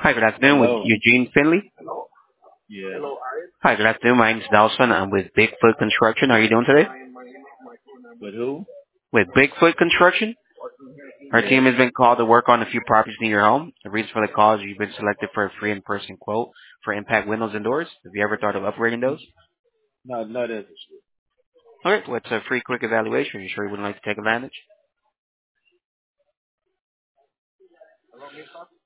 Hi, good afternoon with Hello. Eugene Finley. Yes. Hi, good afternoon. My name is Nelson. I'm with Bigfoot Construction. How are you doing today? With who? With Bigfoot Construction, our team Yes. has been called to work on a few properties near your home. The reason for the call is you've been selected for a free in-person quote for impact windows and doors. Have you ever thought of upgrading those? No, not interested. Okay, well, it's a free quick evaluation. You sure you wouldn't like to take advantage?